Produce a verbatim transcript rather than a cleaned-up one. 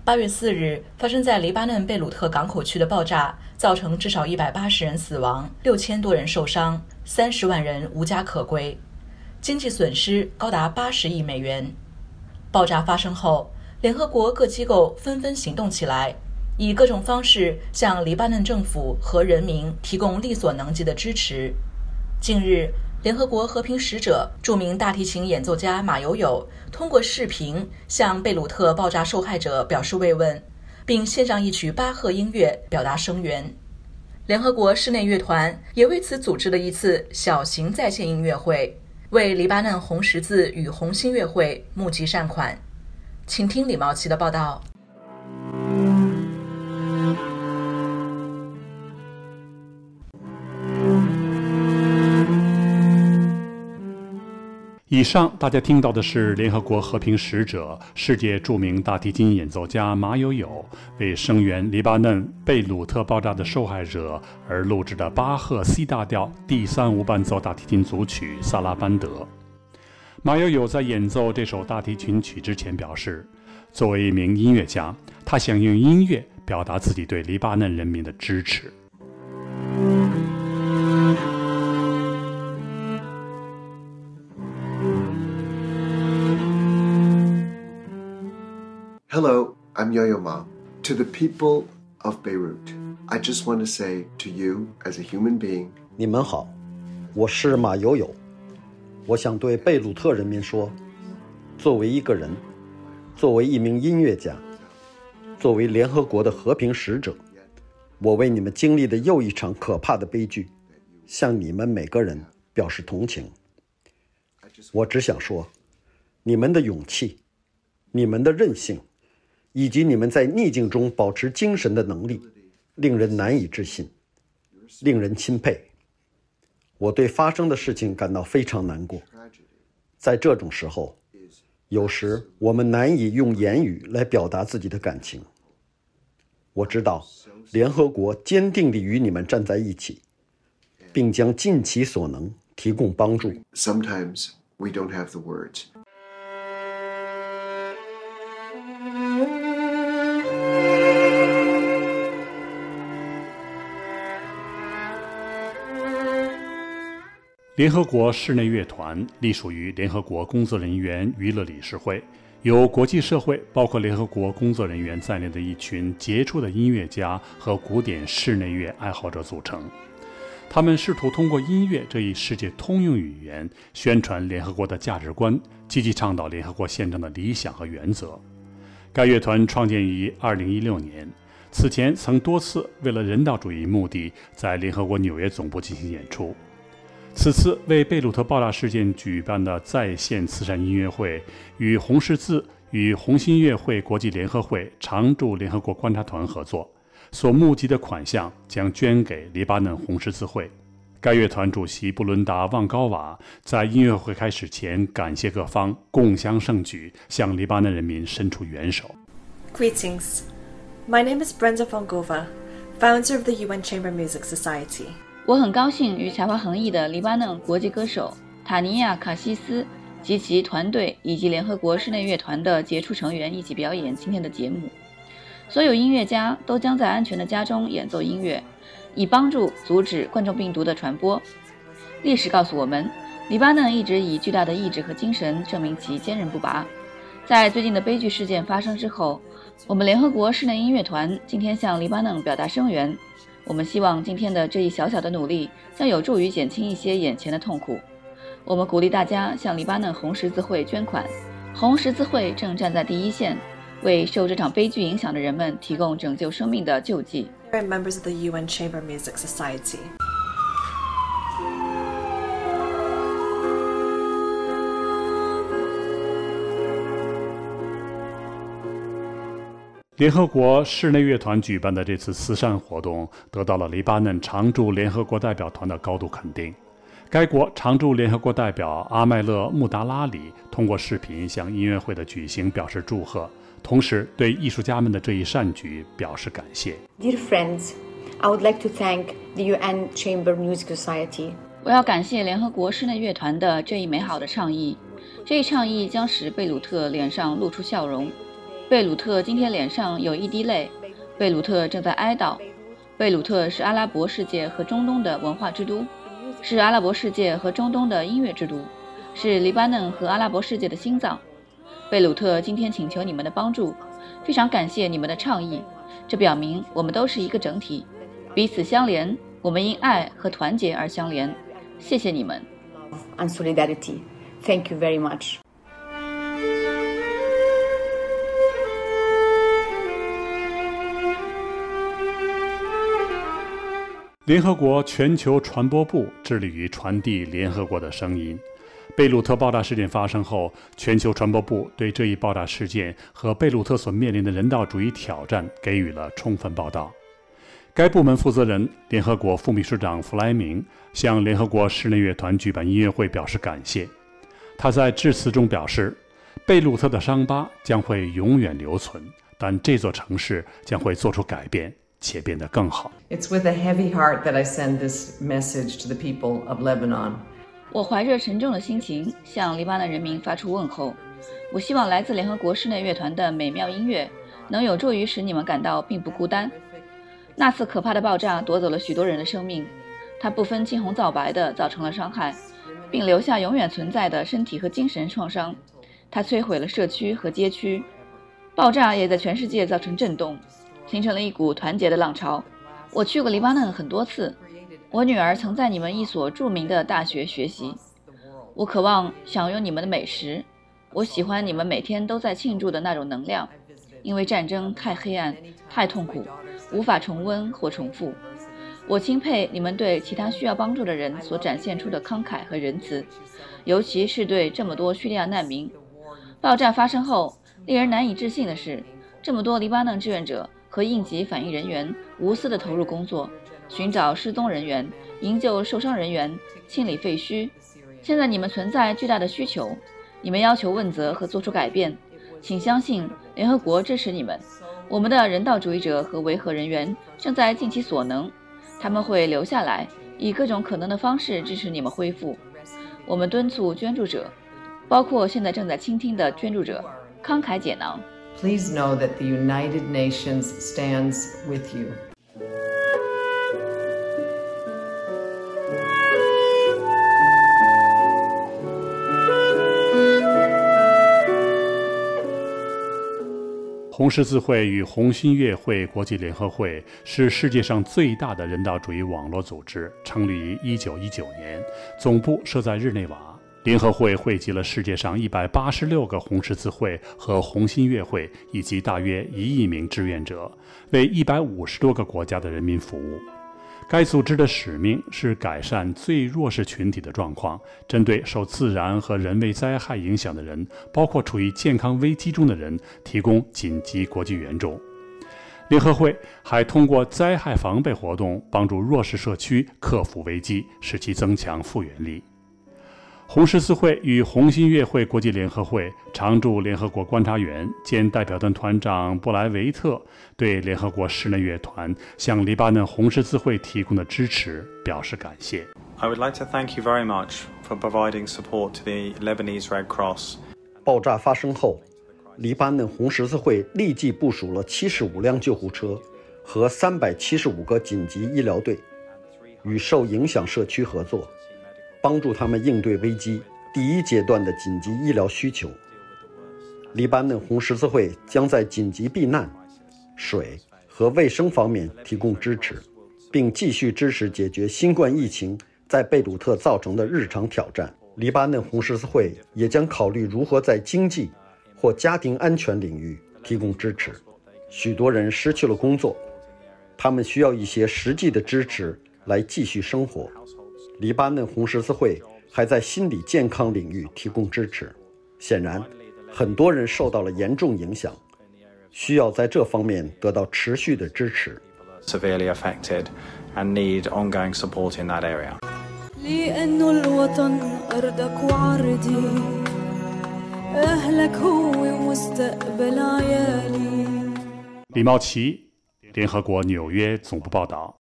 八月四日，发生在黎巴嫩贝鲁特港口区的爆炸，造成至少一百八十人死亡，六千多人受伤，三十万人无家可归，经济损失高达八十亿美元。爆炸发生后，联合国各机构纷纷行动起来，以各种方式向黎巴嫩政府和人民提供力所能及的支持。近日，联合国和平使者、著名大提琴演奏家马友友通过视频向贝鲁特爆炸受害者表示慰问，并献上一曲巴赫音乐表达声援。联合国室内乐团也为此组织了一次小型在线音乐会，为黎巴嫩红十字与红新月会募集善款。请听李茂琪的报道。 以上大家听到的是联合国和平使者、世界著名大提琴演奏家马友友为声援黎巴嫩贝鲁特爆炸的受害者而录制的巴赫 C 大调第三无伴奏大提琴组曲《萨拉班德》。马友友在演奏这首大提琴曲之前表示，作为一名音乐家，他想用音乐表达自己对黎巴嫩人民的支持。 Hello, I'm Yo-Yo Ma. To the people of Beirut, I just want to say to you as a human being, 你们好，我是马友友。我想对贝鲁特人民说，作为一个人，作为一名音乐家，作为联合国的和平使者，我为你们经历的又一场可怕的悲剧，向你们每个人表示同情。我只想说，你们的勇气，你们的韧性，以及你们在逆境中保持精神的能力，令人难以置信，令人钦佩。我对发生的事情感到非常难过。在这种时候，有时我们难以用言语来表达自己的感情。我知道联合国坚定地与你们站在一起，并将尽其所能提供帮助。 Sometimes we don't have the words. 联合国室内乐团隶属于联合国工作人员娱乐理事会，由国际社会包括联合国工作人员在内的一群杰出的音乐家和古典室内乐爱好者组成。他们试图通过音乐这一世界通用语言，宣传联合国的价值观，积极倡导联合国宪章的理想和原则。该乐团创建于二零一六年，此前曾多次为了人道主义目的在联合国纽约总部进行演出。此次为贝鲁特爆炸事件举办的在线慈善音乐会，与红十字与红新月会国际联合会常驻联合国观察团合作，所募集的款项将捐给黎巴嫩红十字会。该乐团主席布伦达·旺高瓦在音乐会开始前感谢各方共襄盛举，向黎巴嫩人民伸出援手。 Greetings. My name is Brenda Vongova, founder of the U N Chamber Music Society. 我很高兴与才华横溢的黎巴嫩国际歌手塔尼亚·卡西斯及其团队以及联合国室内乐团的杰出成员一起表演今天的节目。所有音乐家都将在安全的家中演奏音乐，以帮助阻止冠状病毒的传播。历史告诉我们，黎巴嫩一直以巨大的意志和精神证明其坚韧不拔。在最近的悲剧事件发生之后，我们联合国室内音乐团今天向黎巴嫩表达声援。我们希望今天的这一小小的努力将有助于减轻一些眼前的痛苦。我们鼓励大家向黎巴嫩红十字会捐款。红十字会正站在第一线，为受这场悲剧影响的人们提供拯救生命的救济。 We're members of the U N Chamber Music Society. 联合国室内乐团举办的这次慈善活动得到了黎巴嫩常驻联合国代表团的高度肯定。该国常驻联合国代表阿麦勒·穆达拉里通过视频向音乐会的举行表示祝贺，同时对艺术家们的这一善举表示感谢。 Dear friends, I would like to thank the U N Chamber Music Society. 我要感谢联合国室内乐团的这一美好的倡议。这一倡议将使贝鲁特脸上露出笑容。 贝鲁特今天脸上有一滴泪，贝鲁特正在哀悼。贝鲁特是阿拉伯世界和中东的文化之都，是阿拉伯世界和中东的音乐之都，是黎巴嫩和阿拉伯世界的心脏。贝鲁特今天请求你们的帮助，非常感谢你们的倡议，这表明我们都是一个整体，彼此相连，我们因爱和团结而相连。谢谢你们。 And solidarity. Thank you very much. 联合国全球传播部致力于传递联合国的声音。贝鲁特爆炸事件发生后，全球传播部对这一爆炸事件和贝鲁特所面临的人道主义挑战给予了充分报道。该部门负责人、联合国副秘书长弗莱明向联合国室内乐团举办音乐会表示感谢。他在致辞中表示，贝鲁特的伤疤将会永远留存，但这座城市将会做出改变，且变得更好。 It's with a heavy heart that I send this message to the people of Lebanon. 我怀着沉重的心情向黎巴嫩人民发出问候。我希望来自联合国室内乐团的美妙音乐能有助于使你们感到并不孤单。那次可怕的爆炸夺走了许多人的生命，它不分青红皂白地造成了伤害，并留下永远存在的身体和精神创伤。它摧毁了社区和街区，爆炸也在全世界造成震动，形成了一股团结的浪潮。我去过黎巴嫩很多次，我女儿曾在你们一所著名的大学学习。我渴望享用你们的美食，我喜欢你们每天都在庆祝的那种能量，因为战争太黑暗、太痛苦，无法重温或重复。我钦佩你们对其他需要帮助的人所展现出的慷慨和仁慈，尤其是对这么多叙利亚难民。爆炸发生后，令人难以置信的是，这么多黎巴嫩志愿者和应急反应人员无私地投入工作，寻找失踪人员，营救受伤人员，清理废墟。现在你们存在巨大的需求，你们要求问责和做出改变，请相信联合国支持你们。我们的人道主义者和维和人员正在尽其所能，他们会留下来，以各种可能的方式支持你们恢复。我们敦促捐助者，包括现在正在倾听的捐助者，慷慨解囊。 Please know that the United Nations stands with you. 红十字会与红新月会国际联合会是世界上最大的人道主义网络组织，成立于一九一九年，总部设在日内瓦。联合会汇集了世界上一百八十六个红十字会和红新月会，以及大约一亿名志愿者，为一百五十多个国家的人民服务。该组织的使命是改善最弱势群体的状况，针对受自然和人为灾害影响的人，包括处于健康危机中的人，提供紧急国际援助。联合会还通过灾害防备活动，帮助弱势社区克服危机，使其增强复原力。红十字会与红新月会国际联合会常驻联合国观察员兼代表团团长布莱维特对联合国室内乐团向黎巴嫩红十字会提供的支持表示感谢。 I would like to thank you very much for providing support to the Lebanese Red Cross. 爆炸发生后，黎巴嫩红十字会立即部署了七十五辆救护车和三百七十五个紧急医疗队，与受影响社区合作，帮助他们应对危机第一阶段的紧急医疗需求。黎巴嫩红十字会将在紧急避难、水和卫生方面提供支持，并继续支持解决新冠疫情在贝鲁特造成的日常挑战。黎巴嫩红十字会也将考虑如何在经济或家庭安全领域提供支持。许多人失去了工作，他们需要一些实际的支持来继续生活。黎巴嫩红十字会还在心理健康领域提供支持。显然，很多人受到了严重影响，需要在这方面得到持续的支持。 Severely affected and need ongoing support in that area. 李茂奇，联合国纽约总部报道。